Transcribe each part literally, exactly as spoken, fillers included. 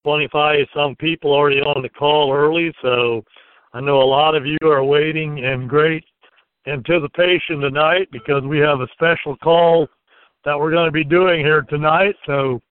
twenty-five some people already on the call early, so I know a lot of you are waiting in great anticipation tonight because we have a special call that we're going to be doing here tonight. So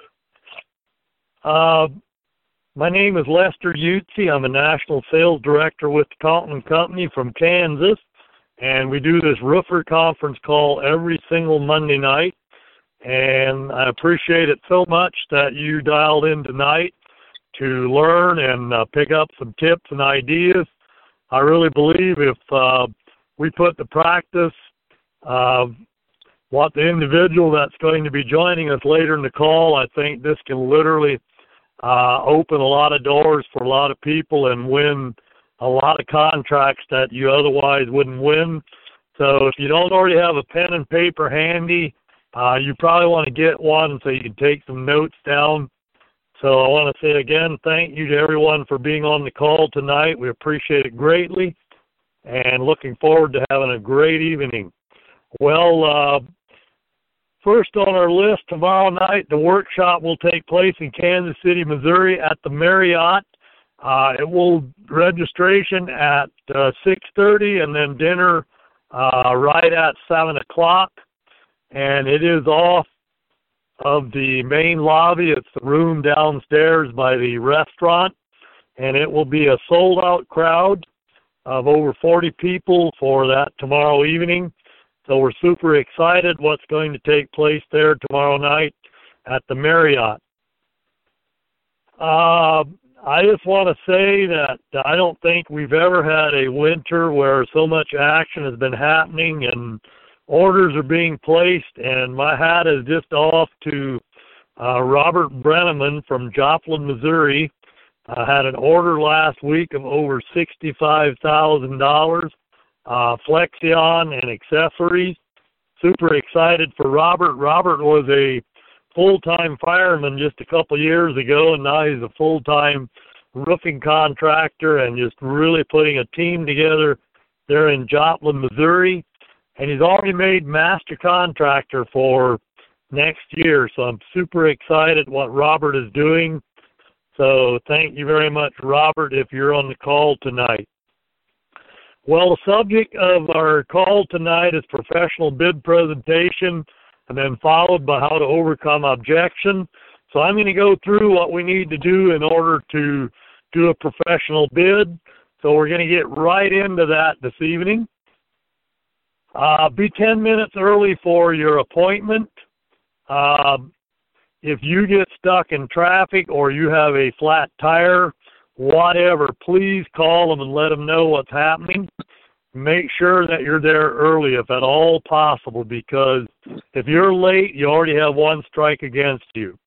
uh, my name is Lester Utze. I'm a National Sales Director with the Compton Company from Kansas, and we do this roofer conference call every single Monday night. And I appreciate it so much that you dialed in tonight to learn and uh, pick up some tips and ideas. I really believe if uh, we put to practice uh, what the individual that's going to be joining us later in the call, I think this can literally uh, open a lot of doors for a lot of people and win a lot of contracts that you otherwise wouldn't win. So if you don't already have a pen and paper handy, Uh, you probably want to get one so you can take some notes down. So I want to say again, thank you to everyone for being on the call tonight. We appreciate it greatly and looking forward to having a great evening. Well, uh, first on our list tomorrow night, the workshop will take place in Kansas City, Missouri at the Marriott. Uh, it will registration at uh, six thirty and then dinner uh, right at seven o'clock. And it is off of the main lobby. It's the room downstairs by the restaurant, and it will be a sold-out crowd of over forty people for that tomorrow evening. So we're super excited what's going to take place there tomorrow night at the Marriott. Uh, I just want to say that I don't think we've ever had a winter where so much action has been happening and orders are being placed, and my hat is just off to uh, Robert Brenneman from Joplin, Missouri. I had an order last week of over sixty-five thousand dollars, uh, Flexion and accessories. Super excited for Robert. Robert was a full-time fireman just a couple years ago, and now he's a full-time roofing contractor and just really putting a team together there in Joplin, Missouri. And he's already made master contractor for next year, so I'm super excited what Robert is doing. So thank you very much, Robert, if you're on the call tonight. Well, the subject of our call tonight is professional bid presentation, and then followed by how to overcome objection. So I'm going to go through what we need to do in order to do a professional bid. So we're going to get right into that this evening. Uh, be ten minutes early for your appointment. Uh, if you get stuck in traffic or you have a flat tire, whatever, please call them and let them know what's happening. Make sure that you're there early if at all possible, because if you're late, you already have one strike against you.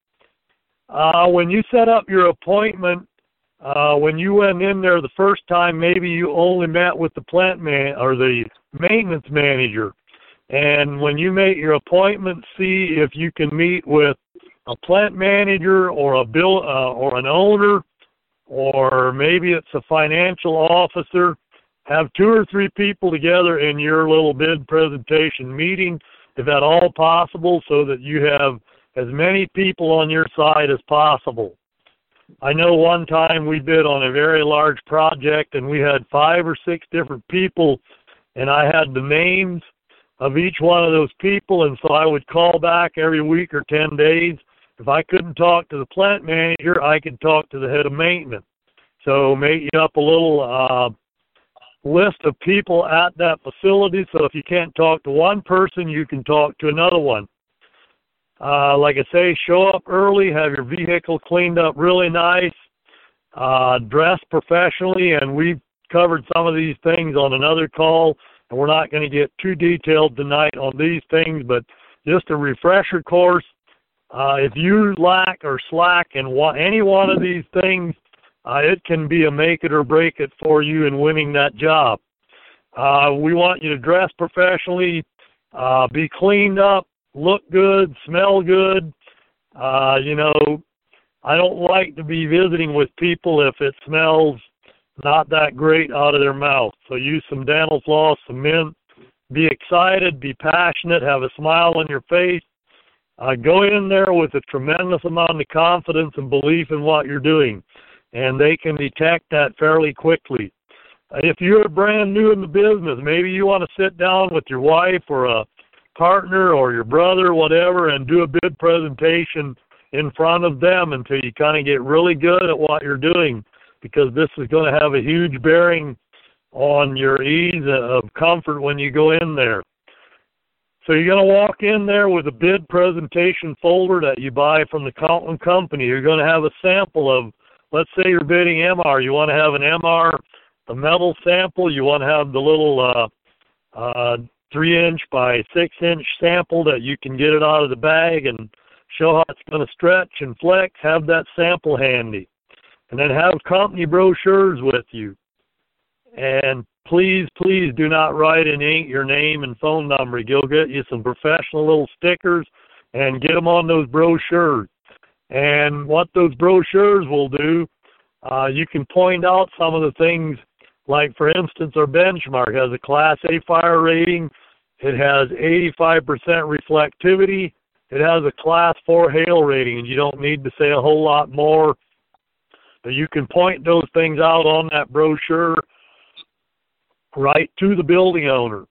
Uh, when you set up your appointment, uh, when you went in there the first time, maybe you only met with the plant man or the maintenance manager. And when you make your appointment, see if you can meet with a plant manager or a bill uh, or an owner, or maybe it's a financial officer. Have two or three people together in your little bid presentation meeting, if at all possible, so that you have as many people on your side as possible. I know one time we bid on a very large project and we had five or six different people, and I had the names of each one of those people, and so I would call back every week or ten days. If I couldn't talk to the plant manager, I could talk to the head of maintenance. So make you up a little uh, list of people at that facility, so if you can't talk to one person, you can talk to another one. Uh, like I say, show up early, have your vehicle cleaned up really nice, uh, dress professionally, and we've covered some of these things on another call, and we're not going to get too detailed tonight on these things, but just a refresher course. Uh, if you lack or slack in one, any one of these things, uh, it can be a make it or break it for you in winning that job. Uh, we want you to dress professionally, uh, be cleaned up, look good, smell good. Uh, you know, I don't like to be visiting with people if it smells not that great out of their mouth. So use some dental floss, some mint. Be excited, be passionate, have a smile on your face. Uh, go in there with a tremendous amount of confidence and belief in what you're doing, and they can detect that fairly quickly. Uh, if you're brand new in the business, maybe you want to sit down with your wife or a partner or your brother, whatever, and do a bid presentation in front of them until you kind of get really good at what you're doing, because this is going to have a huge bearing on your ease of comfort when you go in there. So you're going to walk in there with a bid presentation folder that you buy from the Coutlan Company. You're going to have a sample of, let's say you're bidding M R. You want to have an M R, the metal sample. You want to have the little uh, uh, three inch by six inch sample that you can get it out of the bag and show how it's going to stretch and flex. Have that sample handy. And then have company brochures with you. And please, please do not write in ink your name and phone number. You'll get you some professional little stickers and get them on those brochures. And what those brochures will do, uh, you can point out some of the things, like, for instance, our benchmark has a Class A fire rating. It has eighty-five percent reflectivity. It has a Class four hail rating, and you don't need to say a whole lot more. But you can point those things out on that brochure right to the building owner.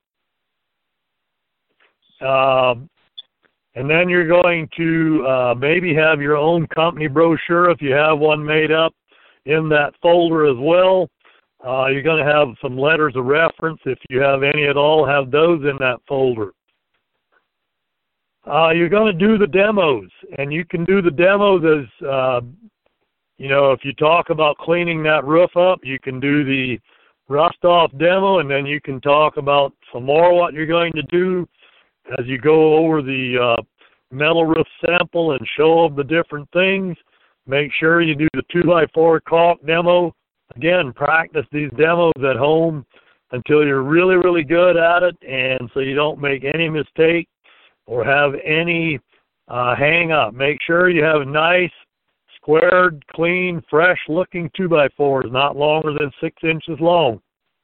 Um, and then you're going to uh, maybe have your own company brochure if you have one made up in that folder as well. Uh, you're going to have some letters of reference. If you have any at all, have those in that folder. Uh, you're going to do the demos, and you can do the demos as, uh, you know, if you talk about cleaning that roof up, you can do the rust-off demo, and then you can talk about some more what you're going to do as you go over the uh, metal roof sample and show the different things. Make sure you do the two by four caulk demo. Again, practice these demos at home until you're really, really good at it, and so you don't make any mistake or have any uh, hang-up. Make sure you have nice, squared, clean, fresh-looking two by fours, not longer than six inches long.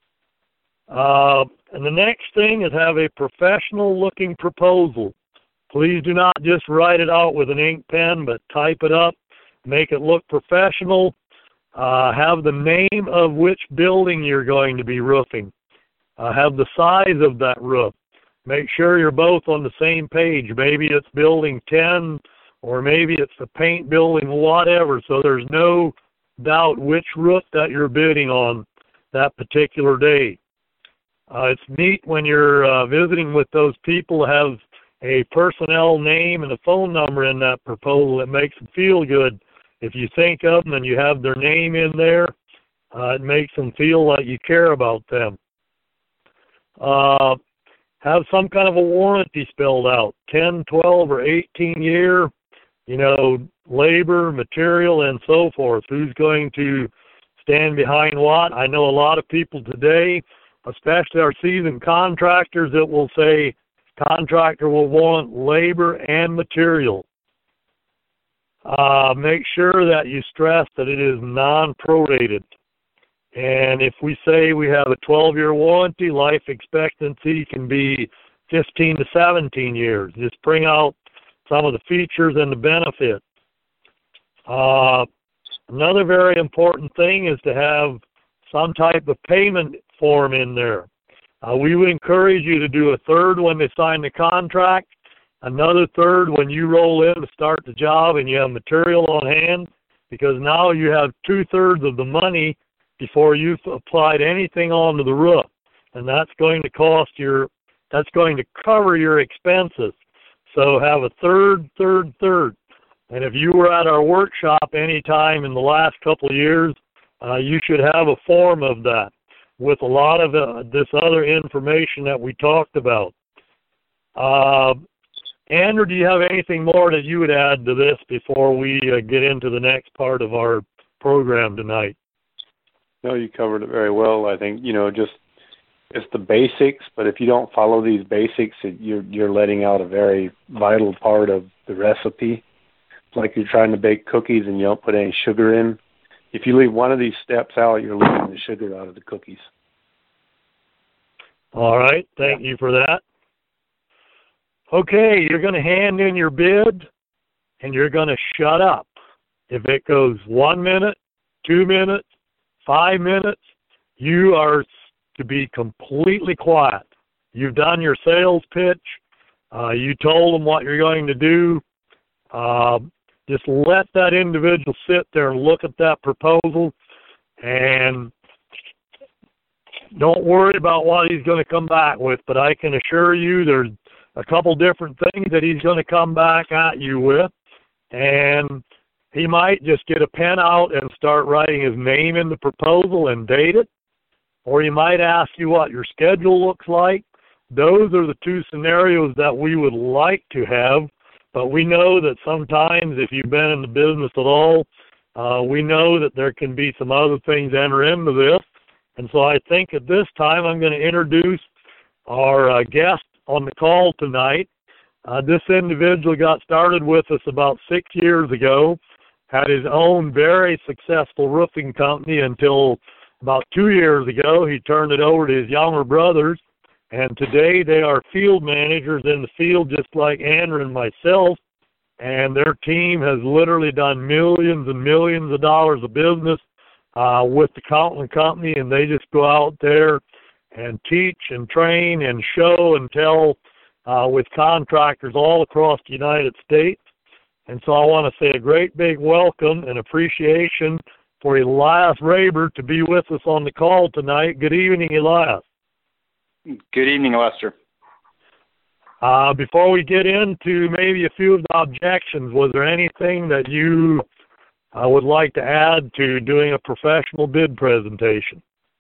Uh, and the next thing is have a professional-looking proposal. Please do not just write it out with an ink pen, but type it up, make it look professional. Uh, have the name of which building you're going to be roofing. Uh, have the size of that roof. Make sure you're both on the same page. Maybe it's building ten, or maybe it's the paint building, whatever, so there's no doubt which roof that you're bidding on that particular day. Uh, it's neat when you're uh, visiting with those people to have a personnel name and a phone number in that proposal. It makes them feel good. If you think of them and you have their name in there, uh, it makes them feel like you care about them. Uh, have some kind of a warranty spelled out, ten, twelve, or eighteen year, you know, labor, material, and so forth. Who's going to stand behind what? I know a lot of people today, especially our seasoned contractors, that will say contractor will want labor and material. Uh, make sure that you stress that it is non-prorated. And if we say we have a twelve year warranty, life expectancy can be fifteen to seventeen years. Just bring out some of the features and the benefits. Uh, another very important thing is to have some type of payment form in there. Uh, we would encourage you to do a third when they sign the contract, another third when you roll in to start the job and you have material on hand, because now you have two-thirds of the money before you've applied anything onto the roof. And that's going to cost your, that's going to cover your expenses. So have a third, third, third. And if you were at our workshop any time in the last couple of years, uh, you should have a form of that with a lot of uh, this other information that we talked about. Uh, Andrew, do you have anything more that you would add to this before we uh, get into the next part of our program tonight? No, you covered it very well. I think, you know, just it's the basics, but if you don't follow these basics, it, you're you're letting out a very vital part of the recipe. It's like you're trying to bake cookies and you don't put any sugar in. If you leave one of these steps out, you're leaving the sugar out of the cookies. All right. Thank you for that. okay, you're going to hand in your bid, and you're going to shut up. If it goes one minute, two minutes, five minutes, you are to be completely quiet. You've done your sales pitch. Uh, you told them what you're going to do. Uh, just let that individual sit there and look at that proposal, and don't worry about what he's going to come back with. But I can assure you there's a couple different things that he's going to come back at you with, and he might just get a pen out and start writing his name in the proposal and date it, or he might ask you what your schedule looks like. Those are the two scenarios that we would like to have, but we know that sometimes if you've been in the business at all, uh, we know that there can be some other things enter into this. And so I think at this time I'm going to introduce our uh, guest on the call tonight. Uh, this individual got started with us about six years ago, had his own very successful roofing company until about two years ago. He turned it over to his younger brothers, and today they are field managers in the field just like Andrew and myself, and their team has literally done millions and millions of dollars of business uh, with the Coutlan Company, and they just go out there and teach and train and show and tell uh, with contractors all across the United States. And so I want to say a great big welcome and appreciation for Elias Raber to be with us on the call tonight. Good evening, Elias. Good evening, Lester. Uh, before we get into maybe a few of the objections, was there anything that you uh, would like to add to doing a professional bid presentation?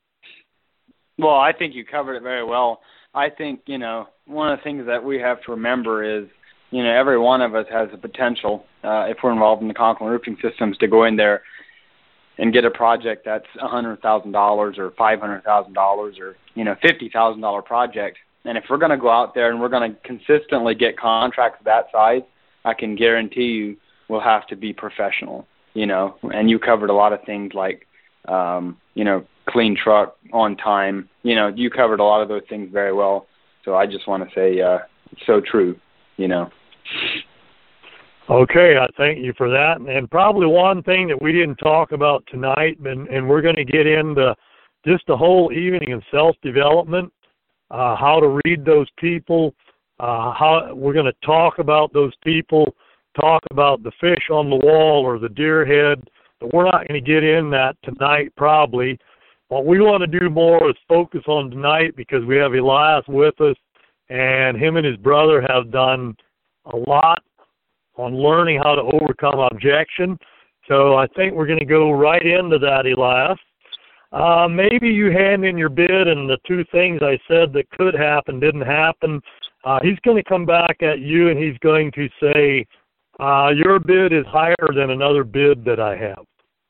Well, I think you covered it very well. I think, you know, one of the things that we have to remember is, you know, every one of us has the potential, uh, if we're involved in the Conklin Roofing Systems, to go in there and get a project that's one hundred thousand dollars or five hundred thousand dollars or, you know, fifty thousand dollars project. And if we're going to go out there and we're going to consistently get contracts of that size, I can guarantee you we'll have to be professional, you know. And you covered a lot of things like, um, you know, clean truck, on time. You know, you covered a lot of those things very well. So I just want to say uh, it's so true, you know. Okay, I thank you for that. And probably one thing that we didn't talk about tonight, and, and we're going to get into just the whole evening of self-development, uh, how to read those people, uh, how we're going to talk about those people, talk about the fish on the wall or the deer head, but we're not going to get in that tonight probably. What we want to do more is focus on tonight because we have Elias with us, and him and his brother have done a lot on learning how to overcome objection. So I think we're going to go right into that, Elias. Uh, maybe you hand in your bid and the two things I said that could happen didn't happen. Uh, he's going to come back at you and he's going to say, uh, your bid is higher than another bid that I have.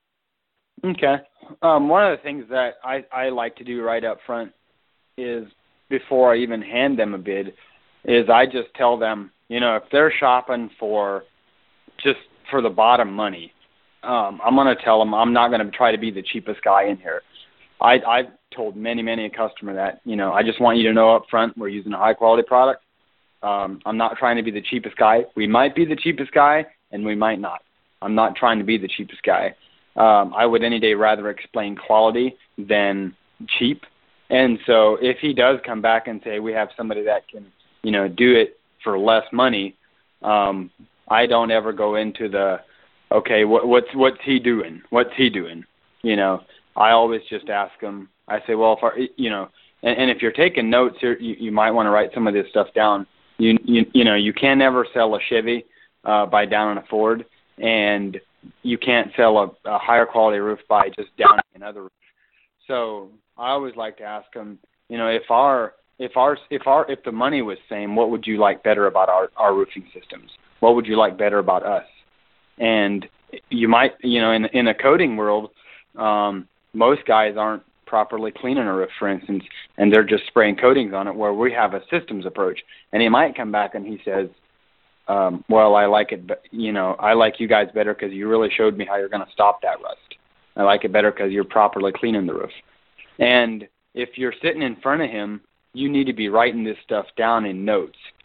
Okay. Um, one of the things that I, I like to do right up front is before I even hand them a bid is I just tell them, you know, if they're shopping for just for the bottom money, um, I'm going to tell them I'm not going to try to be the cheapest guy in here. I, I've told many, many a customer that, you know, I just want you to know up front we're using a high-quality product. Um, I'm not trying to be the cheapest guy. We might be the cheapest guy, and we might not. I'm not trying to be the cheapest guy. Um, I would any day rather explain quality than cheap. And so if he does come back and say we have somebody that can, you know, do it for less money, um, I don't ever go into the, okay, what, what's what's he doing? What's he doing? You know, I always just ask him. I say, well, if I, you know, and, and if you're taking notes here, you, you might want to write some of this stuff down. You you you know, you can never sell a Chevy uh, by downing a Ford, and you can't sell a, a higher quality roof by just downing another roof. So I always like to ask them, you know, if our if our if our if the money was same, what would you like better about our, our roofing systems? What would you like better about us? And you might, you know, in in a coating world, um, most guys aren't properly cleaning a roof, for instance, and they're just spraying coatings on it, where we have a systems approach. And he might come back and he says, um, well, I like it, but, you know, I like you guys better because you really showed me how you're going to stop that rust. I like it better because you're properly cleaning the roof. And if you're sitting in front of him, you need to be writing this stuff down in notes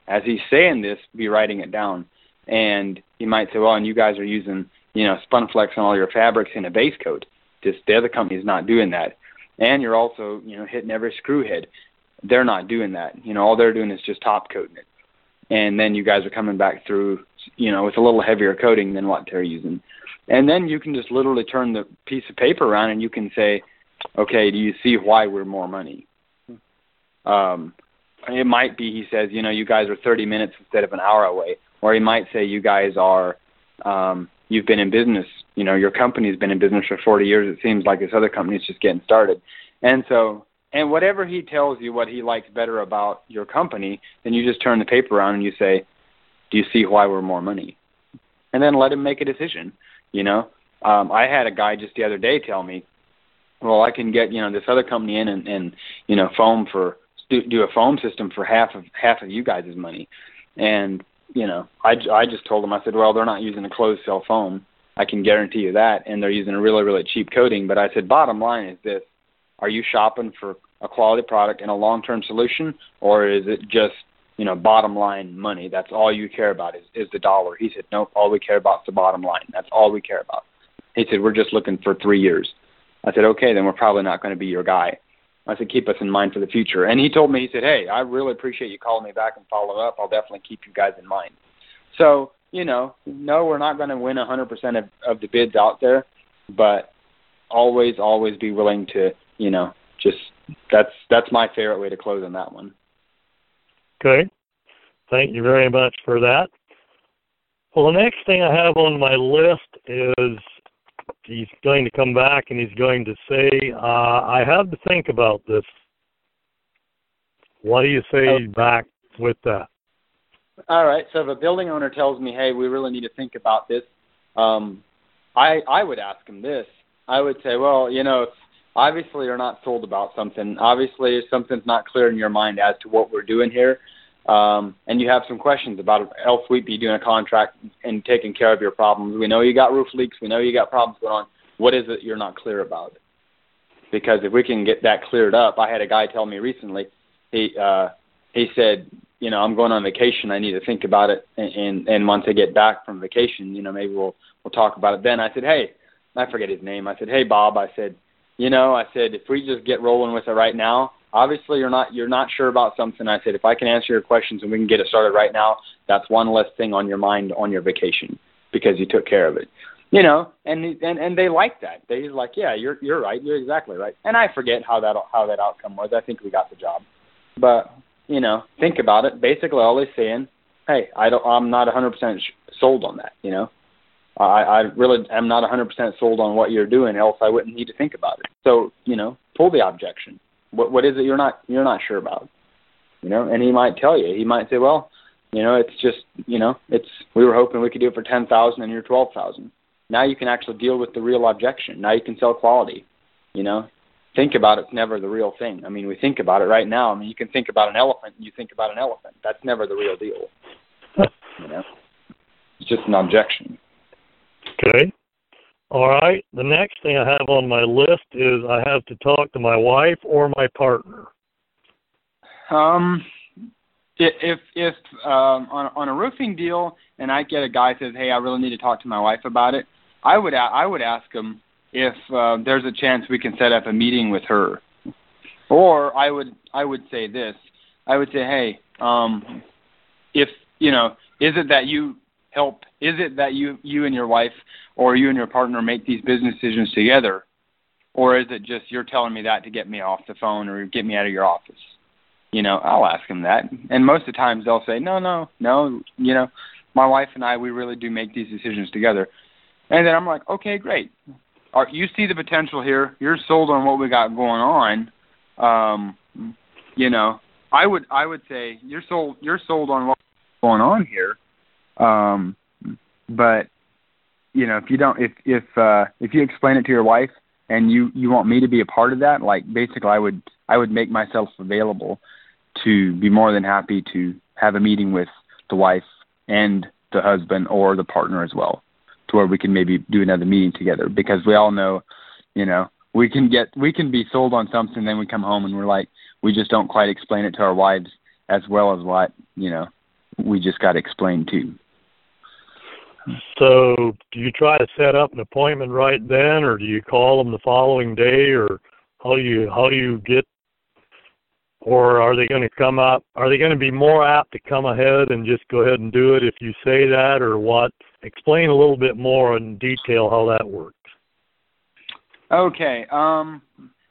as he's saying this, be writing it down. And he might say, well, and you guys are using, you know, Spunflex on all your fabrics in a base coat. Just the other company's not doing that. And you're also, you know, hitting every screw head. They're not doing that. You know, all they're doing is just top coating it. And then you guys are coming back through, you know, with a little heavier coating than what they're using. And then you can just literally turn the piece of paper around and you can say, okay, do you see why we're more money? Um, it might be, he says, you know, you guys are thirty minutes instead of an hour away. Or he might say you guys are, um, you've been in business, you know, your company's been in business for forty years. It seems like this other company's just getting started. And so, and whatever he tells you, what he likes better about your company, then you just turn the paper around and you say, do you see why we're more money? And then let him make a decision. You know, um, I had a guy just the other day tell me, well, I can get, you know, this other company in and, and you know, foam for, do, do a foam system for half of half of you guys' money. And, you know, I, I just told him, I said, well, they're not using a closed cell foam. I can guarantee you that. And they're using a really, really cheap coating. But I said, bottom line is this, are you shopping for a quality product and a long-term solution, or is it just, you know, bottom line money? That's all you care about is, is the dollar. He said, nope, all we care about is the bottom line. That's all we care about. He said, we're just looking for three years. I said, okay, then we're probably not going to be your guy. I said, keep us in mind for the future. And he told me, he said, hey, I really appreciate you calling me back and following up. I'll definitely keep you guys in mind. So, you know, no, we're not going to win one hundred percent of, of the bids out there, but always, always be willing to, you know, just that's that's my favorite way to close on that one. Okay. Thank you very much for that. Well, the next thing I have on my list is he's going to come back and he's going to say, uh, I have to think about this. What do you say oh. back with that? All right. So if a building owner tells me, hey, we really need to think about this, um, I, I would ask him this. I would say, well, you know, obviously you're not sold about something. Obviously something's not clear in your mind as to what we're doing here. Um, and you have some questions about it, else we'd be doing a contract and taking care of your problems. We know you got roof leaks. We know you got problems going on. What is it you're not clear about? Because if we can get that cleared up, I had a guy tell me recently, he uh, he said, you know, I'm going on vacation. I need to think about it. And, and, and once I get back from vacation, you know, maybe we'll we'll talk about it then. I said, hey, I forget his name. I said, hey, Bob, I said, you know, I said, if we just get rolling with it right now, obviously you're not you're not sure about something. I said, if I can answer your questions and we can get it started right now, that's one less thing on your mind on your vacation because you took care of it. You know, and and and they like that. They're like, yeah, you're you're right. You're exactly right. And I forget how that how that outcome was. I think we got the job. But, you know, think about it. Basically all they're saying, hey, I don't, I'm not one hundred percent sold on that, you know. I, I really am not one hundred percent sold on what you're doing, else I wouldn't need to think about it. So, you know, pull the objection. What what is it you're not you're not sure about? You know, and he might tell you. He might say, well, you know, it's just, you know, it's we were hoping we could do it for ten thousand and you're twelve thousand. Now you can actually deal with the real objection. Now you can sell quality. You know, think about it's never the real thing. I mean, we think about it right now. I mean, you can think about an elephant and you think about an elephant. That's never the real deal. You know, it's just an objection. Okay. All right. The next thing I have on my list is I have to talk to my wife or my partner. Um, if if um, on on a roofing deal, and I get a guy says, "Hey, I really need to talk to my wife about it," I would I would ask him if uh, there's a chance we can set up a meeting with her, or I would I would say this. I would say, "Hey, um, if you know, is it that you help? Is it that you you and your wife or you and your partner make these business decisions together, or is it just you're telling me that to get me off the phone or get me out of your office?" You know, I'll ask them that. And most of the times they'll say, no, no, no, you know, my wife and I, we really do make these decisions together. And then I'm like, okay, great. Are, you see the potential here. You're sold on what we got going on. Um, you know, I would I would say you're sold you're sold on what's going on here. Um, but, you know, if you don't, if, if, uh, if you explain it to your wife and you, you want me to be a part of that, like basically I would, I would make myself available to be more than happy to have a meeting with the wife and the husband or the partner as well, to where we can maybe do another meeting together, because we all know, you know, we can get, we can be sold on something, then we come home and we're like, we just don't quite explain it to our wives as well as what, you know, we just got explained to. So do you try to set up an appointment right then, or do you call them the following day, or how do you how do you get, or are they going to come up? Are they going to be more apt to come ahead and just go ahead and do it if you say that, or what? Explain a little bit more in detail how that works. Okay. Um,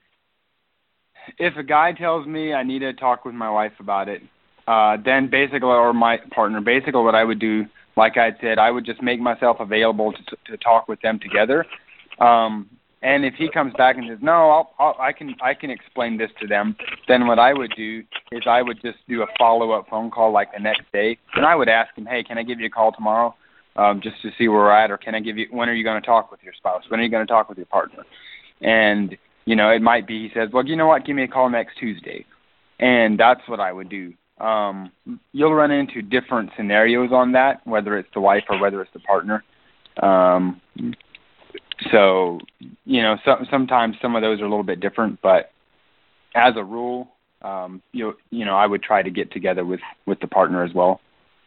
if a guy tells me I need to talk with my wife about it, uh, then basically, or my partner, basically what I would do, like I said, I would just make myself available to, to talk with them together. Um, and if he comes back and says, no, I'll, I'll, I can I can explain this to them, then what I would do is I would just do a follow-up phone call like the next day. And I would ask him, hey, can I give you a call tomorrow um, just to see where we're at? Or can I give you, when are you going to talk with your spouse? When are you going to talk with your partner? And, you know, it might be he says, well, you know what, give me a call next Tuesday. And that's what I would do. Um, you'll run into different scenarios on that, whether it's the wife or whether it's the partner. Um, so, you know, so, sometimes some of those are a little bit different, but as a rule, um, you, you know, I would try to get together with, with the partner as well.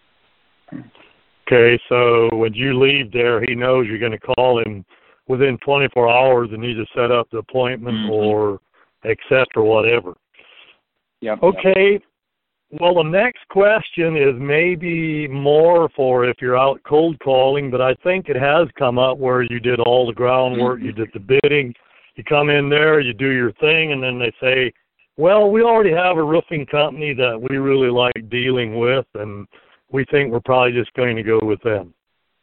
Okay, so when you leave there, he knows you're going to call him within twenty-four hours and either set up the appointment mm-hmm. or accept or whatever. Yep. Okay. Yep. Well, the next question is maybe more for if you're out cold calling, but I think it has come up where you did all the groundwork, mm-hmm. you did the bidding, you come in there, you do your thing, and then they say, well, we already have a roofing company that we really like dealing with, and we think we're probably just going to go with them.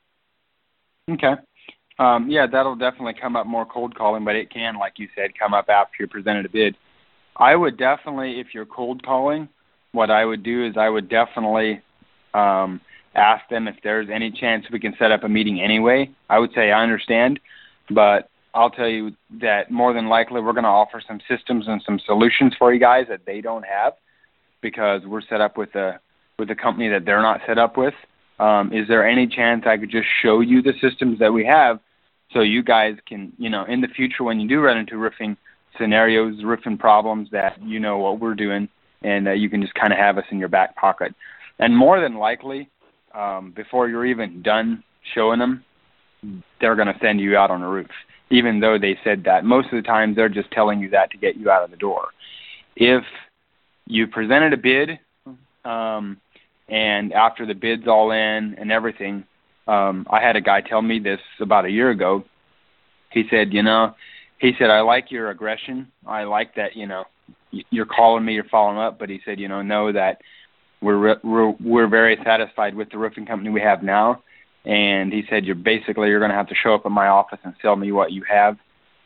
Okay. Um, yeah, that'll definitely come up more cold calling, but it can, like you said, come up after you're presented a bid. I would definitely, if you're cold calling, what I would do is I would definitely um, ask them if there's any chance we can set up a meeting anyway. I would say I understand, but I'll tell you that more than likely we're going to offer some systems and some solutions for you guys that they don't have because we're set up with a with a company that they're not set up with. Um, is there any chance I could just show you the systems that we have so you guys can, you know, in the future when you do run into roofing scenarios, roofing problems, that you know what we're doing, and uh, you can just kind of have us in your back pocket. And more than likely, um, before you're even done showing them, they're going to send you out on a roof, even though they said that. Most of the time, they're just telling you that to get you out of the door. If you presented a bid, um, and after the bid's all in and everything, um, I had a guy tell me this about a year ago. He said, you know, he said, I like your aggression. I like that, you know, you're calling me, you're following up, but he said, you know, know that we're we're we're very satisfied with the roofing company we have now, and he said, you're basically you're going to have to show up at my office and sell me what you have.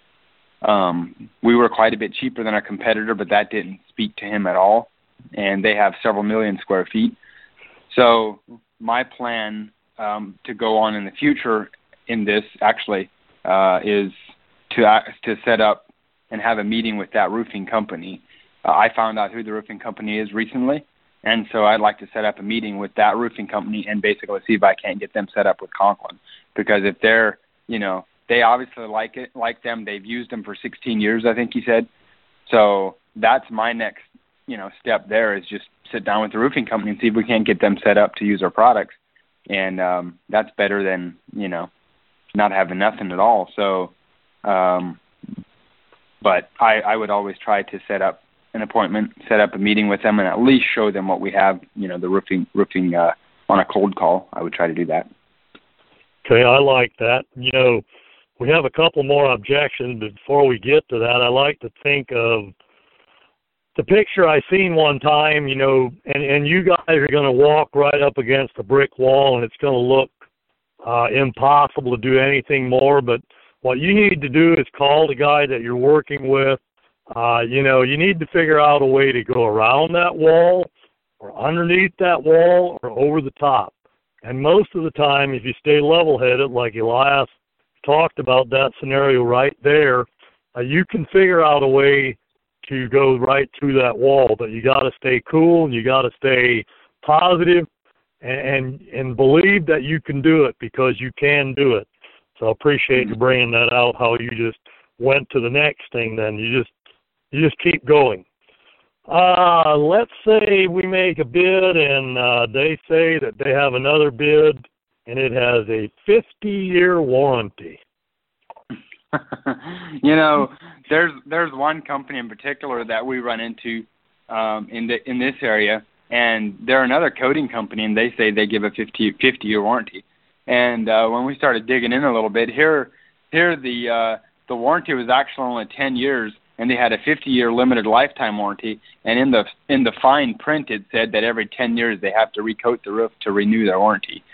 Um, we were quite a bit cheaper than our competitor, but that didn't speak to him at all, and they have several million square feet. So my plan um, to go on in the future in this actually uh, is to uh, to set up and have a meeting with that roofing company. Uh, I found out who the roofing company is recently, and so I'd like to set up a meeting with that roofing company and basically see if I can't get them set up with Conklin. Because if they're, you know, they obviously like it, like them. They've used them for sixteen years, I think he said. So that's my next, you know, step there is just sit down with the roofing company and see if we can't get them set up to use our products. And um, that's better than, you know, not having nothing at all. So, um, but I, I would always try to set up an appointment, set up a meeting with them, and at least show them what we have, you know, the roofing, roofing uh, on a cold call. I would try to do that. Okay, I like that. You know, we have a couple more objections, but before we get to that, I like to think of the picture I seen one time, you know, and, and you guys are going to walk right up against a brick wall, and it's going to look uh, impossible to do anything more, but what you need to do is call the guy that you're working with. Uh, you know, you need to figure out a way to go around that wall or underneath that wall or over the top. And most of the time, if you stay level-headed, like Elias talked about that scenario right there, uh, you can figure out a way to go right through that wall. But you got to stay cool and you got to stay positive and, and and believe that you can do it, because you can do it. So I appreciate you bringing that out, how you just went to the next thing then. You just you just keep going. Uh, let's say we make a bid and uh, they say that they have another bid and it has a fifty-year warranty. You know, there's there's one company in particular that we run into um, in the, in this area, and they're another coating company, and they say they give a fifty, fifty-year warranty. And uh, when we started digging in a little bit, here here the uh, the warranty was actually only ten years, and they had a fifty-year limited lifetime warranty. And in the in the fine print, it said that every ten years they have to recoat the roof to renew their warranty.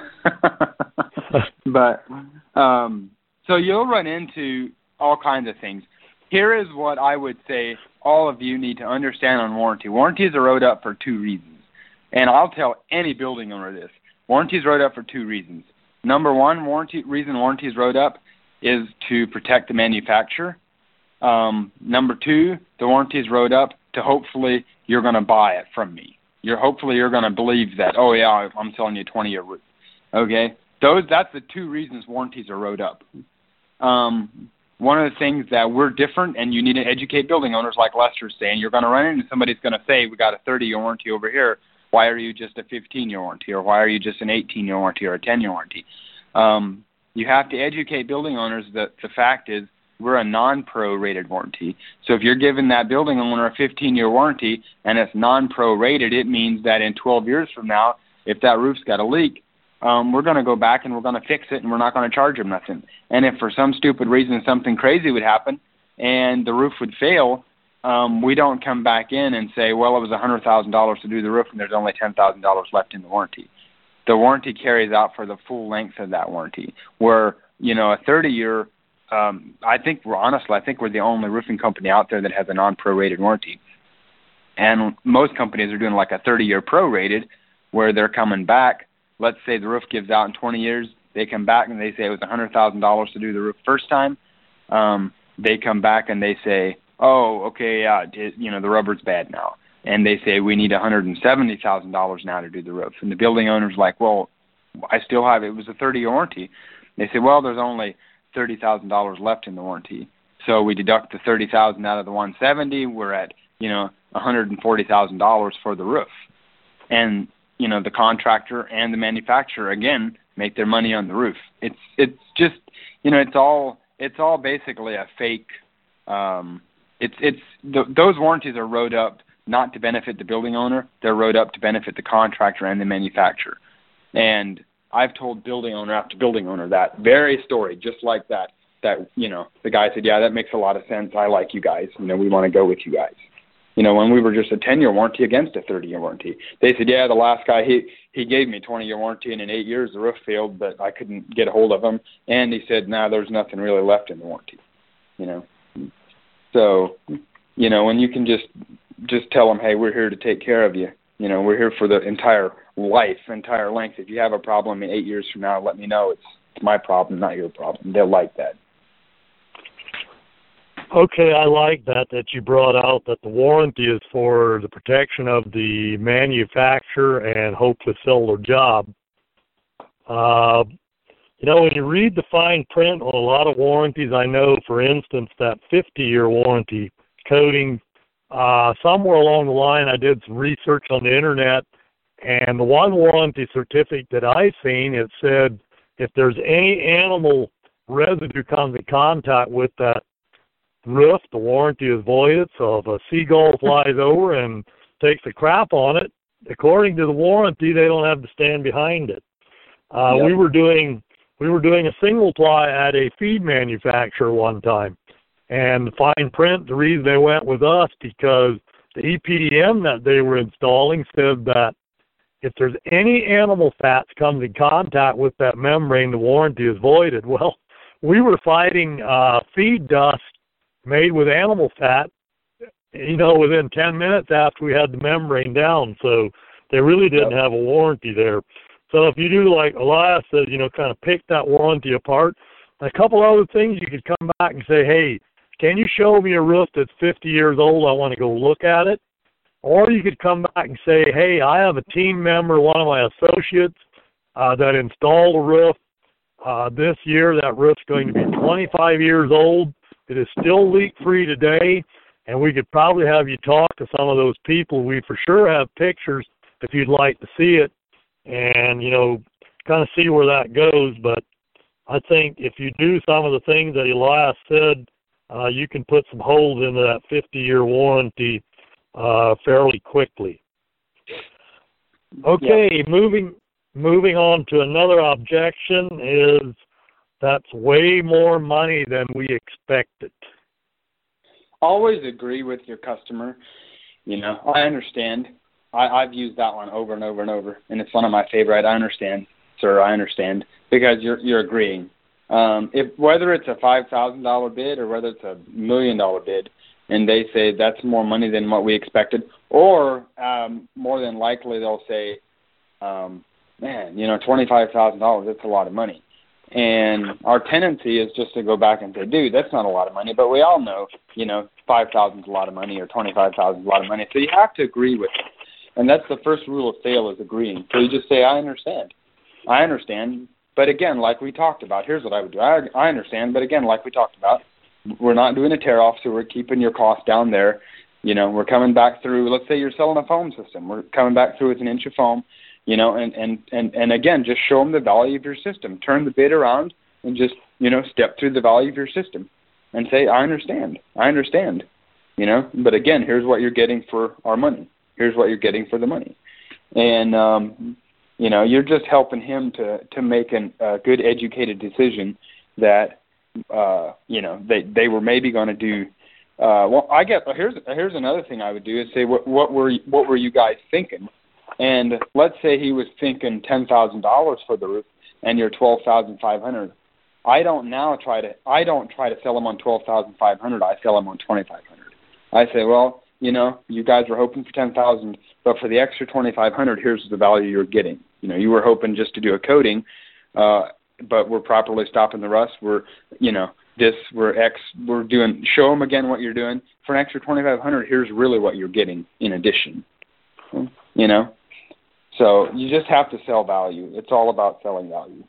But um, so you'll run into all kinds of things. Here is what I would say all of you need to understand on warranty. Warranties are wrote up for two reasons. And I'll tell any building owner this. Warranties wrote up for two reasons. Number one, warranty reason warranties wrote up is to protect the manufacturer. Um, number two, the warranties wrote up to hopefully you're going to buy it from me. You're hopefully you're going to believe that, oh yeah, I'm selling you a twenty-year roof. Okay? Those that's the two reasons warranties are wrote up. Um, one of the things that we're different, and you need to educate building owners like Lester's saying, you're going to run into somebody's going to say, we got a thirty-year warranty over here. Why are you just a fifteen-year warranty? Or why are you just an eighteen-year warranty or a ten-year warranty? Um, you have to educate building owners that the fact is we're a non-pro rated warranty. So if you're giving that building owner a fifteen-year warranty and it's non-pro rated, it means that in twelve years from now, if that roof's got a leak, um, we're going to go back and we're going to fix it and we're not going to charge them nothing. And if for some stupid reason something crazy would happen and the roof would fail, um, we don't come back in and say, well, it was one hundred thousand dollars to do the roof and there's only ten thousand dollars left in the warranty. The warranty carries out for the full length of that warranty, where, you know, a thirty-year, um, I think we're honestly, I think we're the only roofing company out there that has a non-prorated warranty. And most companies are doing like a thirty-year prorated, where they're coming back. Let's say the roof gives out in twenty years. They come back and they say it was one hundred thousand dollars to do the roof first time. Um, they come back and they say, oh, okay, yeah, it, you know, the rubber's bad now. And they say we need one hundred seventy thousand dollars now to do the roof. And the building owner's like, well, I still have, it was a thirty-year warranty. They say, well, there's only thirty thousand dollars left in the warranty. So we deduct the thirty thousand dollars out of the one hundred seventy thousand dollars. We're at, you know, one hundred forty thousand dollars for the roof. And, you know, the contractor and the manufacturer, again, make their money on the roof. It's it's just, you know, it's all it's all basically a fake. Um, it's it's th- those warranties are wrote up not to benefit the building owner. They're wrote up to benefit the contractor and the manufacturer. And I've told building owner after building owner that very story, just like that. That, you know, the guy said, yeah, that makes a lot of sense. I like you guys. You know, we want to go with you guys. You know, when we were just a ten-year warranty against a thirty-year warranty, they said, yeah, the last guy, he he gave me a twenty-year warranty, and in eight years the roof failed, but I couldn't get a hold of him. And he said, nah, there's nothing really left in the warranty, you know. So, you know, when you can just just tell them, hey, we're here to take care of you. You know, we're here for the entire life, entire length. If you have a problem in eight years from now, let me know. It's, it's my problem, not your problem. They'll like that. Okay, I like that, that you brought out that the warranty is for the protection of the manufacturer and hopefully sell their job. Uh, you know, when you read the fine print on a lot of warranties, I know, for instance, that fifty-year warranty coating, uh, somewhere along the line I did some research on the Internet, and the one warranty certificate that I seen, it said if there's any animal residue comes in contact with that roof, the warranty is voided. So if a seagull flies over and takes a crap on it, according to the warranty, they don't have to stand behind it. Uh, yep. We were doing we were doing a single ply at a feed manufacturer one time, and the fine print, the reason they went with us because the E P D M that they were installing said that if there's any animal fats comes in contact with that membrane, the warranty is voided. Well, we were fighting uh, feed dust made with animal fat, you know, within ten minutes after we had the membrane down. So they really didn't have a warranty there. So if you do like Elias says, you know, kind of pick that warranty apart. A couple other things, you could come back and say, hey, can you show me a roof that's fifty years old? I want to go look at it. Or you could come back and say, hey, I have a team member, one of my associates, uh, that installed a roof uh, this year. That roof's going to be twenty-five years old. It is still leak-free today, and we could probably have you talk to some of those people. We for sure have pictures if you'd like to see it, and, you know, kind of see where that goes. But I think if you do some of the things that Elias said, uh, you can put some holes into that fifty-year warranty uh, fairly quickly. Okay, yeah. moving moving on to another objection is that's way more money than we expected. Always agree with your customer. You know, I understand. I, I've used that one over and over and over, and it's one of my favorite. I understand, sir. I understand, because you're you're agreeing. Um, if whether it's a five thousand dollar bid or whether it's a million dollar bid, and they say that's more money than what we expected, or um, more than likely they'll say, um, man, you know, twenty five thousand dollars. That's a lot of money. And our tendency is just to go back and say, dude, that's not a lot of money. But we all know, you know, five thousand is a lot of money or twenty-five thousand is a lot of money. So you have to agree with it. And that's the first rule of sale, is agreeing. So you just say, I understand. I understand. But again, like we talked about, here's what I would do. I, I understand. But again, like we talked about, we're not doing a tear-off, so we're keeping your cost down there. You know, we're coming back through, let's say you're selling a foam system. We're coming back through with an inch of foam. You know, and, and, and, and again, just show them the value of your system. Turn the bid around and just, you know, step through the value of your system and say, I understand. I understand. You know, but again, here's what you're getting for our money. Here's what you're getting for the money. And, um, you know, you're just helping him to, to make an, a good educated decision that, uh, you know, they, they were maybe going to do. Uh, well, I guess here's, here's another thing I would do is say, what, what were, what were you guys thinking? And let's say he was thinking ten thousand dollars for the roof, and you're twelve thousand five hundred. I don't now try to I don't try to sell him on twelve thousand five hundred. I sell him on twenty five hundred. I say, well, you know, you guys were hoping for ten thousand, but for the extra twenty five hundred, here's the value you're getting. You know, you were hoping just to do a coating, uh, but we're properly stopping the rust. We're, you know, this we're X. We're doing. Show them again what you're doing for an extra twenty five hundred. Here's really what you're getting in addition. You know. So you just have to sell value. It's all about selling value.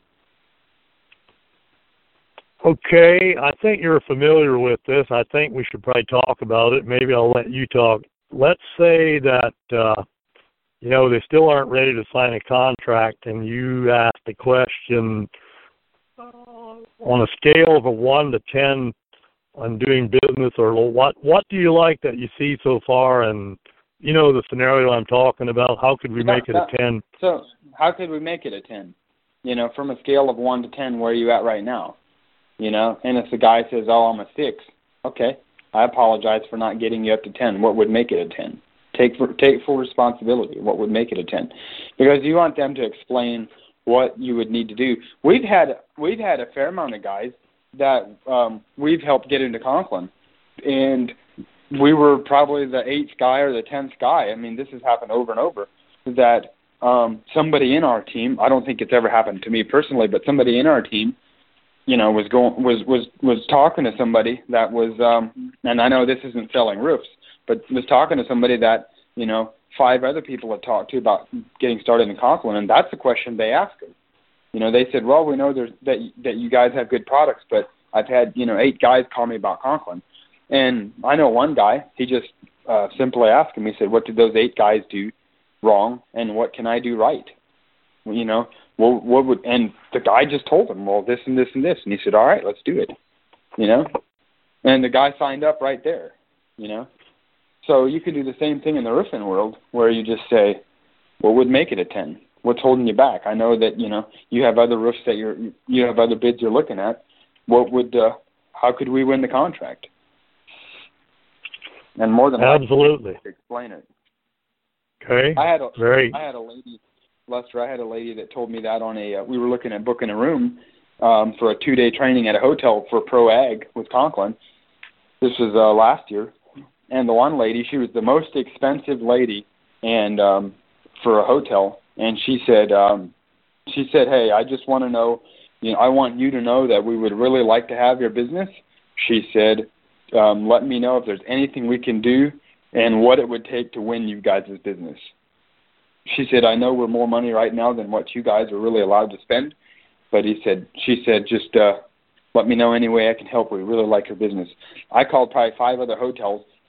Okay, I think you're familiar with this. I think we should probably talk about it. Maybe I'll let you talk. Let's say that, uh, you know, they still aren't ready to sign a contract, and you ask the question, uh, on a scale of a one to ten on doing business, or what, what do you like that you see so far, and you know the scenario I'm talking about. How could we make it a ten? So how could we make it a ten? You know, from a scale of one to ten, where are you at right now? You know, and if the guy says, oh, I'm a six, okay, I apologize for not getting you up to ten. What would make it a ten? Take for, take full responsibility. What would make it a ten? Because you want them to explain what you would need to do. We've had we've had a fair amount of guys that um, we've helped get into Conklin, and we were probably the eighth guy or the tenth guy. I mean, this has happened over and over, that um, somebody in our team, I don't think it's ever happened to me personally, but somebody in our team, you know, was going was was was talking to somebody that was, um, and I know this isn't selling roofs, but was talking to somebody that, you know, five other people had talked to about getting started in Conklin, and that's the question they asked him. You know, they said, well, we know there's, that that you guys have good products, but I've had, you know, eight guys call me about Conklin. And I know one guy, he just uh, simply asked him, he said, what did those eight guys do wrong, and what can I do right? Well, you know, well, what would, and the guy just told him, well, this and this and this. And he said, all right, let's do it, you know. And the guy signed up right there, you know. So you can do the same thing in the roofing world, where you just say, what would make it a ten? What's holding you back? I know that, you know, you have other roofs that you're, you have other bids you're looking at. What would, uh, how could we win the contract? And more than absolutely likely, explain it. Okay. I had a Very. I had a lady, Lester. I had a lady that told me that on a. Uh, we were looking at booking a room um, for a two-day training at a hotel for Pro Ag with Conklin. This was uh, last year, and the one lady, she was the most expensive lady, and um, for a hotel. And she said, um, she said, hey, I just want to know, you know, I want you to know that we would really like to have your business. She said. Um, let me know if there's anything we can do and what it would take to win you guys' business. She said, I know we're more money right now than what you guys are really allowed to spend, but he said, she said, just uh, let me know any way I can help. We really like your business. I called probably five other hotels,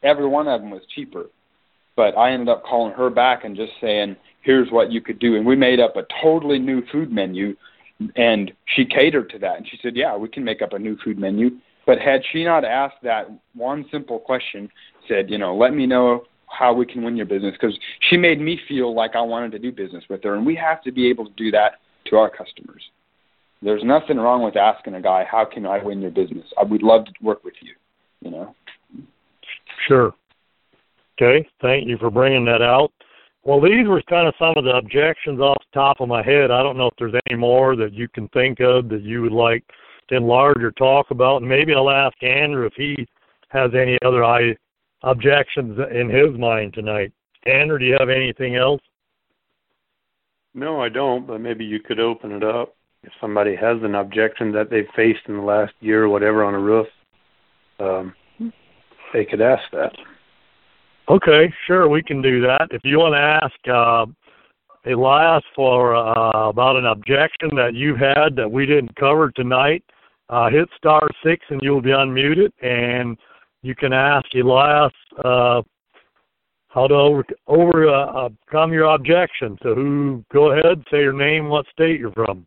every one of them was cheaper. But I ended up calling her back and just saying, here's what you could do. And we made up a totally new food menu, and she catered to that. And she said, yeah, we can make up a new food menu. But had she not asked that one simple question, said, you know, let me know how we can win your business, because she made me feel like I wanted to do business with her. And we have to be able to do that to our customers. There's nothing wrong with asking a guy, how can I win your business? I would love to work with you, you know. Sure. Okay, thank you for bringing that out. Well, these were kind of some of the objections off the top of my head. I don't know if there's any more that you can think of that you would like to enlarge or talk about. And maybe I'll ask Andrew if he has any other I, objections in his mind tonight. Andrew, do you have anything else? No, I don't, but maybe you could open it up. If somebody has an objection that they've faced in the last year or whatever on a roof, um, they could ask that. Okay, sure, we can do that. If you want to ask uh, Elias for uh, about an objection that you had that we didn't cover tonight, uh, hit star six and you'll be unmuted, and you can ask Elias uh, how to over, over uh, overcome your objection. So who, go ahead, say your name, what state you're from.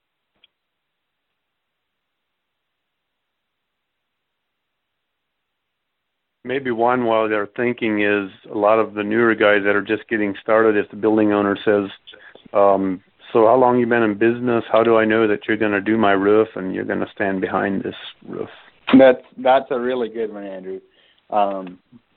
Maybe one while they're thinking is a lot of the newer guys that are just getting started, if the building owner says, um, so how long you been in business? How do I know that you're going to do my roof and you're going to stand behind this roof? That's, that's a really good one, Andrew. Um,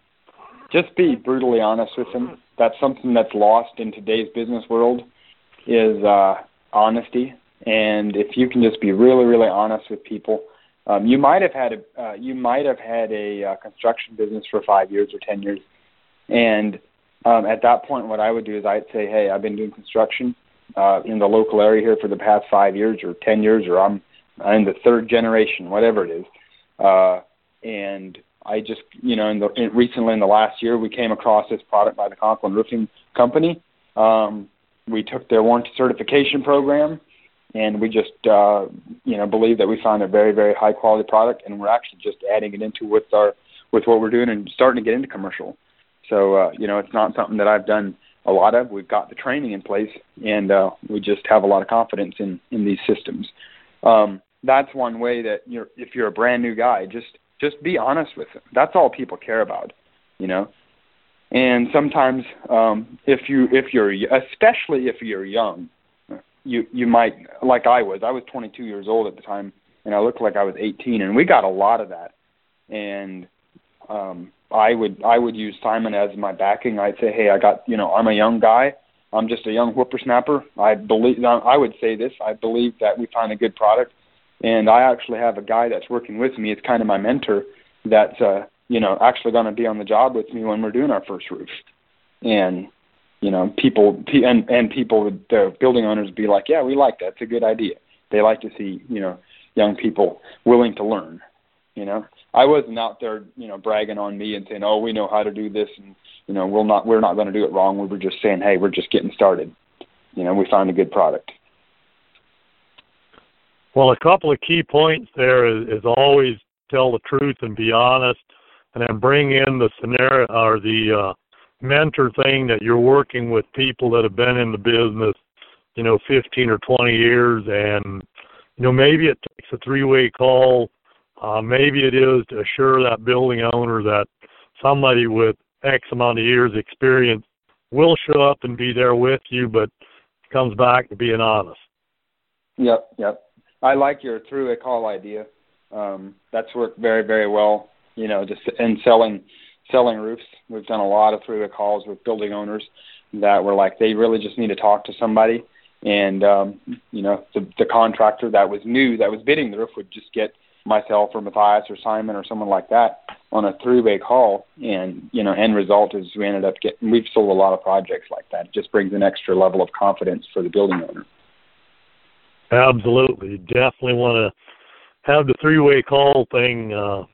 just be brutally honest with them. That's something that's lost in today's business world is uh, honesty. And if you can just be really, really honest with people, Um, you might have had a uh, you might have had a uh, construction business for five years or ten years, and um, at that point, what I would do is I'd say, "Hey, I've been doing construction uh, in the local area here for the past five years or ten years, or I'm in the third generation, whatever it is." Uh, and I just, you know, in the, in, recently in the last year, we came across this product by the Conklin Roofing Company. Um, we took their warranty certification program. And we just, uh, you know, believe that we found a very, very high quality product, and we're actually just adding it into with our, with what we're doing and starting to get into commercial. So, uh, you know, it's not something that I've done a lot of. We've got the training in place, and uh, we just have a lot of confidence in, in these systems. Um, that's one way that you're, if you're a brand new guy, just, just be honest with them. That's all people care about, you know. And sometimes, um, if you, if you're, especially if you're young, You you might, like I was. I was twenty-two years old at the time, and I looked like I was eighteen, and we got a lot of that. And um, I would I would use Simon as my backing. I'd say, hey, I got, you know, I'm a young guy. I'm just a young whippersnapper. I believe I would say this. I believe that we find a good product, and I actually have a guy that's working with me. It's kind of my mentor that's uh, you know, actually going to be on the job with me when we're doing our first roof, and. You know, people and and people, the building owners, be like, yeah, we like that. It's a good idea. They like to see, you know, young people willing to learn. You know, I wasn't out there, you know, bragging on me and saying, oh, we know how to do this, and you know, we'll not, we're not going to do it wrong. We were just saying, hey, we're just getting started. You know, we found a good product. Well, a couple of key points there is, is always tell the truth and be honest, and then bring in the scenario or the uh, mentor thing that you're working with people that have been in the business, you know, fifteen or twenty years, and, you know, maybe it takes a three-way call. Uh, maybe it is to assure that building owner that somebody with X amount of years experience will show up and be there with you, but comes back to being honest. Yep, yep. I like your three-way call idea. Um, that's worked very, very well, you know, just in selling selling roofs. We've done a lot of three-way calls with building owners that were like, they really just need to talk to somebody. And, um, you know, the, the contractor that was new, that was bidding the roof, would just get myself or Matthias or Simon or someone like that on a three-way call. And, you know, end result is we ended up getting, we've sold a lot of projects like that. It just brings an extra level of confidence for the building owner. Absolutely. You definitely want to have the three-way call thing uh,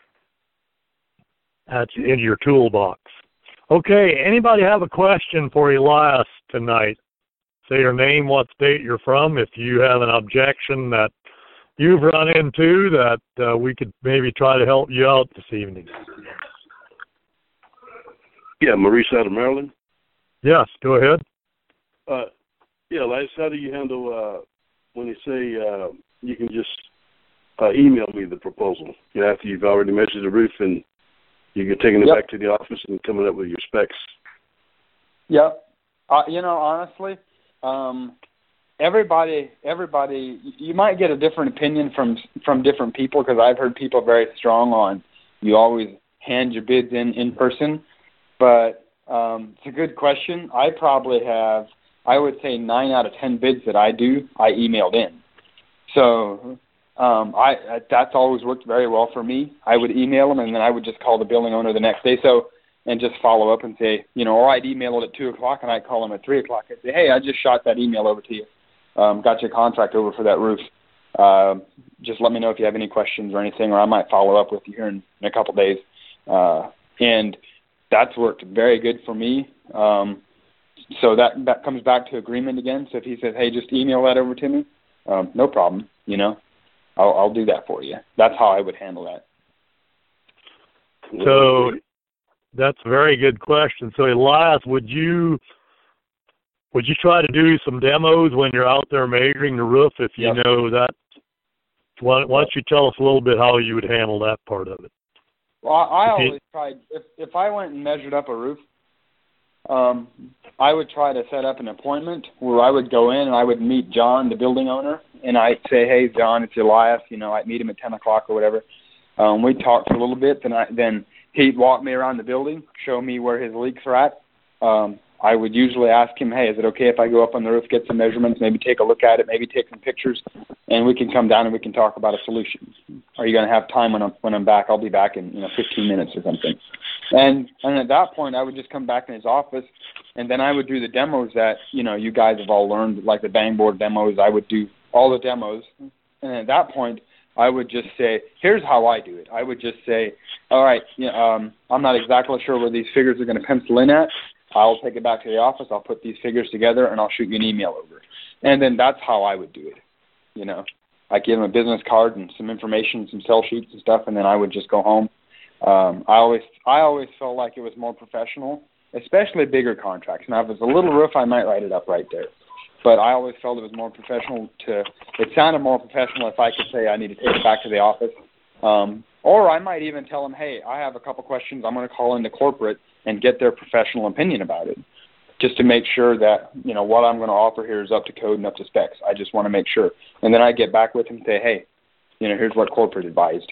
at, in your toolbox. Okay, anybody have a question for Elias tonight? Say your name, what state you're from. If you have an objection that you've run into that uh, we could maybe try to help you out this evening. Yeah, Maurice out of Maryland. Yes, go ahead. Uh, yeah, Lance, how do you handle uh, when they say uh, you can just uh, email me the proposal, you know, after you've already measured the roof and you're taking it yep. back to the office and coming up with your specs? Yep. Uh, you know, honestly, um, everybody, everybody, you might get a different opinion from from different people, because I've heard people very strong on you always hand your bids in in person. But um, it's a good question. I probably have, I would say nine out of ten bids that I do, I emailed in. So um, I that's always worked very well for me. I would email them, and then I would just call the building owner the next day. So and just follow up and say, you know, or I'd email it at two o'clock, and I'd call them at three o'clock and say, hey, I just shot that email over to you. Um, got your contract over for that roof. Uh, just let me know if you have any questions or anything, or I might follow up with you here in, in a couple of days. Uh, and that's worked very good for me. Um, so that that comes back to agreement again. So if he says, hey, just email that over to me, um, no problem, you know, I'll, I'll do that for you. That's how I would handle that. So that's a very good question. So Elias, would you would you try to do some demos when you're out there measuring the roof if you yep. know that? Why, why don't you tell us a little bit how you would handle that part of it? Well, I, I always tried, if, if I went and measured up a roof, um, I would try to set up an appointment where I would go in and I would meet John, the building owner, and I'd say, hey, John, it's Elias. You know, I'd meet him at ten o'clock or whatever. Um, we'd talk for a little bit, then, I, then he'd walk me around the building, show me where his leaks are at. Um, I would usually ask him, hey, is it okay if I go up on the roof, get some measurements, maybe take a look at it, maybe take some pictures, and we can come down and we can talk about a solution. Are you going to have time when I'm when I'm back? I'll be back in you know fifteen minutes or something. And and at that point, I would just come back in his office, and then I would do the demos that you know you guys have all learned, like the bang board demos. I would do all the demos, and at that point, I would just say, here's how I do it. I would just say, all right, you know, um, I'm not exactly sure where these figures are going to pencil in at. I'll take it back to the office, I'll put these figures together, and I'll shoot you an email over. And then that's how I would do it. You know, I'd give them a business card and some information, some sell sheets and stuff, and then I would just go home. Um, I always I always felt like it was more professional, especially bigger contracts. Now, if it's a little roof, I might write it up right there. But I always felt it was more professional to – it sounded more professional if I could say I need to take it back to the office. Um, or I might even tell them, hey, I have a couple questions. I'm going to call into corporate and get their professional opinion about it, just to make sure that, you know, what I'm going to offer here is up to code and up to specs. I just want to make sure. And then I get back with them and say, hey, you know, here's what corporate advised.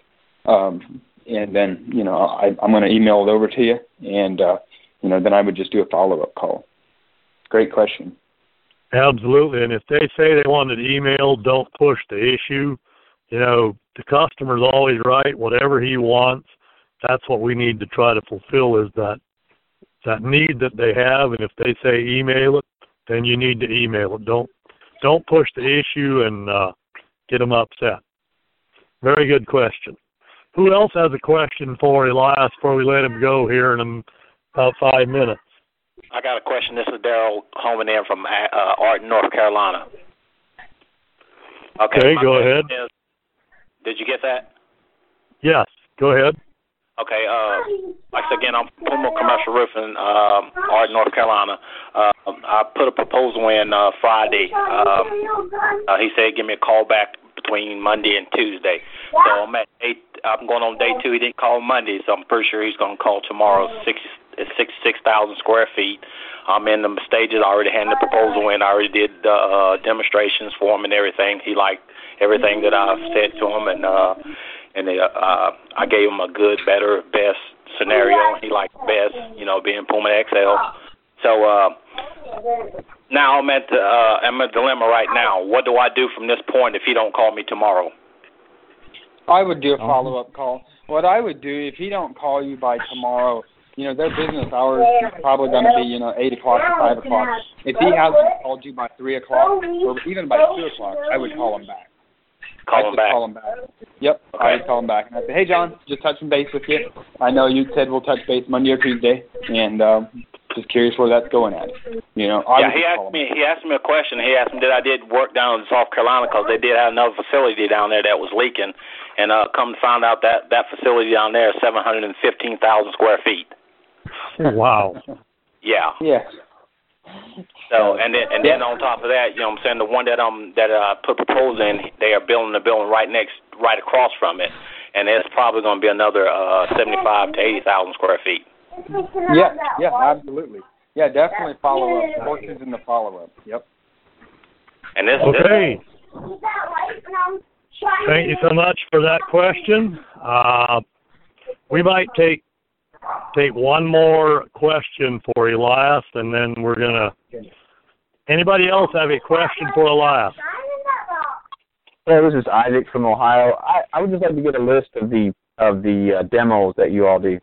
Um, and then, you know, I, I'm going to email it over to you. And, uh, you know, then I would just do a follow-up call. Great question. Absolutely. And if they say they want it emailed, don't push the issue. You know, the customer's always right. Whatever he wants, that's what we need to try to fulfill, is that that need that they have. And if they say email it, then you need to email it. Don't don't push the issue and uh, get them upset. Very good question. Who else has a question for Elias before we let him go here in about five minutes? I got a question. This is Daryl homing in from uh, Arden, North Carolina. Okay, okay go ahead. Is, did you get that? Yes, go ahead. Okay, uh, like I said again, I'm Puma Commercial Roofing, um, Arden, North Carolina. Uh, I put a proposal in uh, Friday. Um, uh, he said give me a call back between Monday and Tuesday. So I'm at eight. I'm going on day two. He didn't call Monday, so I'm pretty sure he's going to call tomorrow. Six, sixty-six thousand square feet. I'm in the stages. I already had the proposal in. I already did the uh, demonstrations for him and everything. He liked everything that I've said to him, and uh, and they, uh, I gave him a good, better, best scenario. He liked best, you know, being Puma X L. So uh, now I'm at the, uh, I'm at a dilemma right now. What do I do from this point if he don't call me tomorrow? I would do a follow-up call. What I would do, if he don't call you by tomorrow, you know, their business hours are probably going to be, you know, eight o'clock to five o'clock. If he hasn't called you by three o'clock or even by two o'clock, I would call him back. Call I'd him back. Call him back. Yep, okay. I would call him back. And I'd say, hey, John, just touching base with you. I know you said we'll touch base Monday or Tuesday, and um, just curious where that's going at. You know, I yeah, he asked me. He asked me a question. He asked me did I did work down in South Carolina because they did have another facility down there that was leaking, and uh, come to find out that that facility down there is seven hundred and fifteen thousand square feet. Wow. Yeah. Yeah. So and then and then on top of that, you know what I'm saying, the one that um that I uh, put proposal in, they are building the building right next right across from it. And it's probably gonna be another uh seventy five to eighty thousand square feet. Yeah, yeah, absolutely. Yeah, definitely follow up. Horses in the follow up. Yep. And this Okay. This, Thank you so much for that question. Uh, we might take take one more question for Elias, and then we're gonna. Anybody else have a question for Elias? Hey, this is Isaac from Ohio. I, I would just like to get a list of the of the uh, demos that you all do.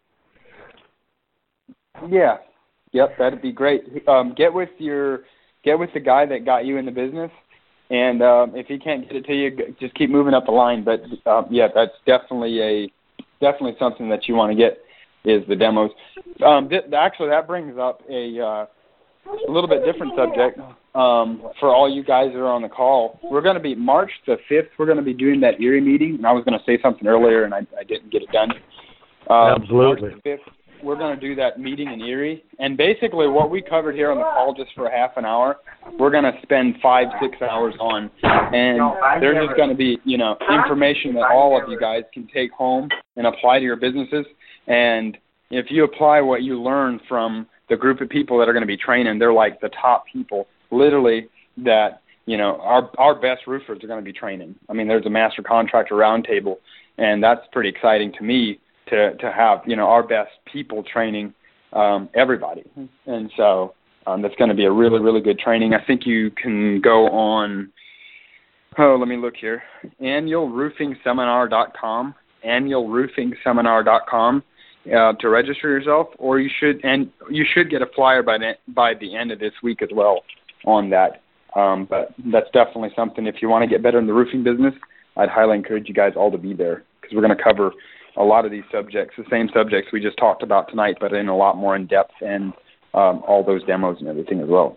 Yeah. Yep, that'd be great. Um, get with your get with the guy that got you in the business, and um, if he can't get it to you, just keep moving up the line. But uh, yeah, that's definitely a definitely something that you want to get is the demos. Um, th- actually, that brings up a uh, a little bit different subject um, for all you guys that are on the call. We're going to be March the fifth. We're going to be doing that Erie meeting, and I was going to say something earlier, and I, I didn't get it done. Um, Absolutely. March the fifth. We're going to do that meeting in Erie. And basically what we covered here on the call just for half an hour, we're going to spend five, six hours on. And there's just going to be, you know, information that all of you guys can take home and apply to your businesses. And if you apply what you learn from the group of people that are going to be training, they're like the top people, literally, that, you know, our our best roofers are going to be training. I mean, there's a master contractor roundtable, and that's pretty exciting to me. To, to have, you know, our best people training um, everybody. And so um, that's going to be a really, really good training. I think you can go on, oh, let me look here, annual roofing seminar dot com, annual roofing seminar dot com uh, to register yourself, or you should, and you should get a flyer by the, by the end of this week as well on that. Um, but that's definitely something, if you want to get better in the roofing business, I'd highly encourage you guys all to be there, because we're going to cover a lot of these subjects, the same subjects we just talked about tonight, but in a lot more in depth, and um, all those demos and everything as well.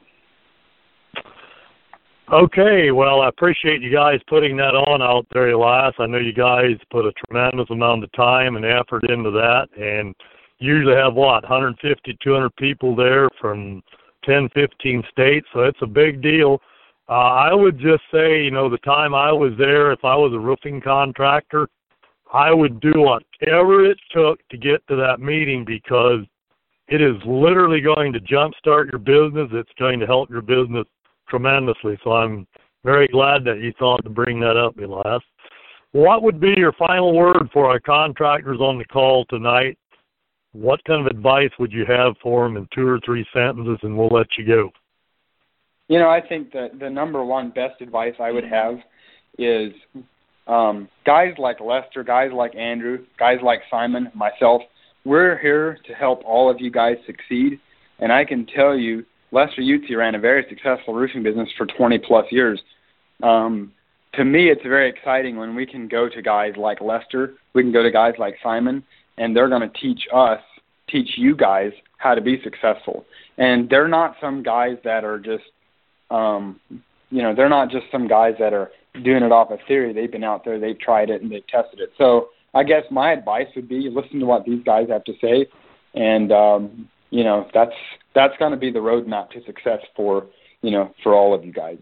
Okay, well, I appreciate you guys putting that on out there, Elias. I know you guys put a tremendous amount of time and effort into that, and usually have, what, one hundred fifty, two hundred people there from ten, fifteen states, so it's a big deal. Uh, I would just say, you know, the time I was there, if I was a roofing contractor, I would do whatever it took to get to that meeting, because it is literally going to jumpstart your business. It's going to help your business tremendously. So I'm very glad that you thought to bring that up, Elias. What would be your final word for our contractors on the call tonight? What kind of advice would you have for them in two or three sentences, and we'll let you go? You know, I think that the number one best advice I would have is Um, guys like Lester, guys like Andrew, guys like Simon, myself, we're here to help all of you guys succeed. And I can tell you, Lester Utzi ran a very successful roofing business for twenty plus years. Um, to me, it's very exciting when we can go to guys like Lester, we can go to guys like Simon, and they're going to teach us, teach you guys how to be successful. And they're not some guys that are just, um, you know, they're not just some guys that are doing it off of theory. They've been out there, they've tried it, and they've tested it. So I guess my advice would be listen to what these guys have to say, and um, you know, that's that's going to be the roadmap to success for, you know, for all of you guys.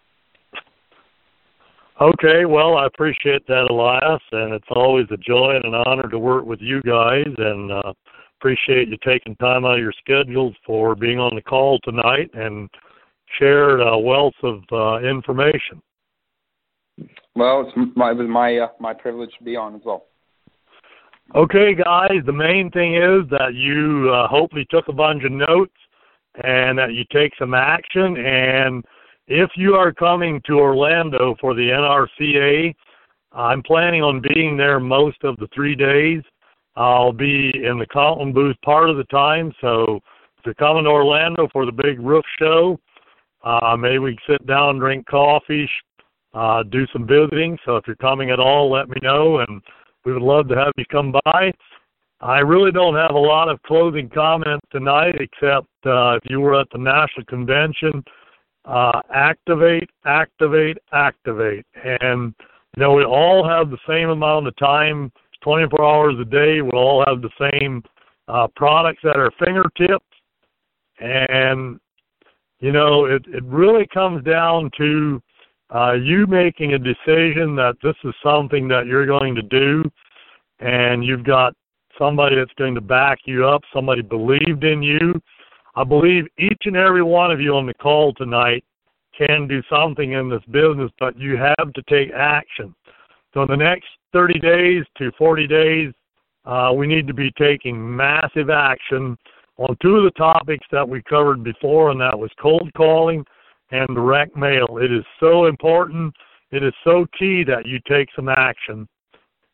Okay, well, I appreciate that, Elias, and it's always a joy and an honor to work with you guys, and uh, appreciate you taking time out of your schedules for being on the call tonight and shared a wealth of uh, information. Well, it's my, it was my uh, my privilege to be on as well. Okay, guys, the main thing is that you uh, hopefully took a bunch of notes and that you take some action. And if you are coming to Orlando for the N R C A, I'm planning on being there most of the three days. I'll be in the Conklin booth part of the time, so if you're coming to Orlando for the big roof show, uh, maybe we can sit down, drink coffee, Uh, do some visiting. So if you're coming at all, let me know, and we would love to have you come by. I really don't have a lot of closing comments tonight, except uh, if you were at the National Convention, uh, activate, activate, activate. And, you know, we all have the same amount of time, twenty-four hours a day. We all have the same uh, products at our fingertips. And, you know, it, it really comes down to uh, you making a decision that this is something that you're going to do, and you've got somebody that's going to back you up, somebody believed in you. I believe each and every one of you on the call tonight can do something in this business, but you have to take action. So in the next thirty days to forty days, uh, we need to be taking massive action on two of the topics that we covered before, and that was cold calling and direct mail. It is so important. It is so key that you take some action.